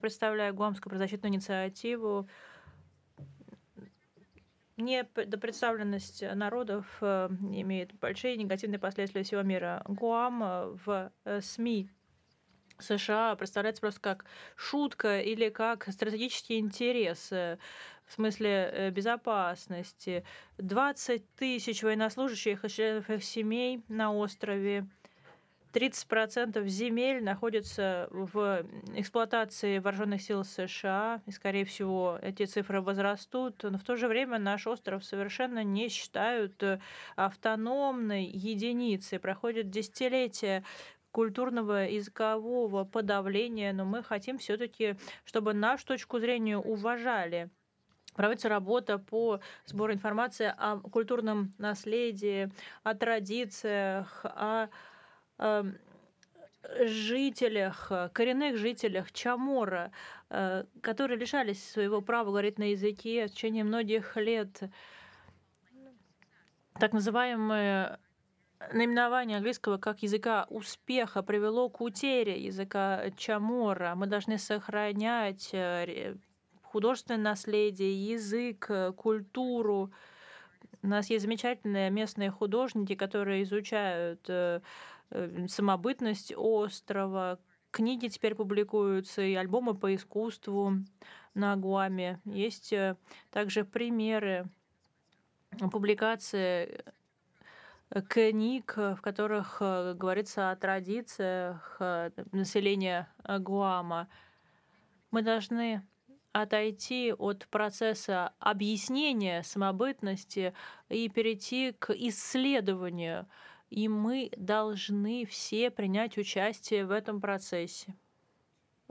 представляю Гуамскую правозащитную инициативу. Недопредставленность народов имеет большие негативные последствия всего мира. Гуам в СМИ США представляется просто как шутка или как стратегический интерес в смысле безопасности. 20 тысяч военнослужащих и членов их семей на острове. 30% земель находятся в эксплуатации вооруженных сил США, и, скорее всего, эти цифры возрастут. Но в то же время наш остров совершенно не считают автономной единицей. Проходят десятилетия культурного и языкового подавления, но мы хотим все-таки, чтобы нашу точку зрения уважали. Проводится работа по сбору информации о культурном наследии, о традициях, о эм, жителях, коренных жителях Чамора, которые лишались своего права говорить на языке в течение многих лет. Так называемое наименование английского как языка успеха привело к утере языка Чамора. Мы должны сохранять художественное наследие, язык, культуру. У нас есть замечательные местные художники, которые изучают самобытность острова. Книги теперь публикуются, и альбомы по искусству на Гуаме. Есть также примеры публикации книг, в которых говорится о традициях населения Гуама. Мы должны отойти от процесса объяснения самобытности и перейти к исследованию. И мы должны все принять участие в этом процессе.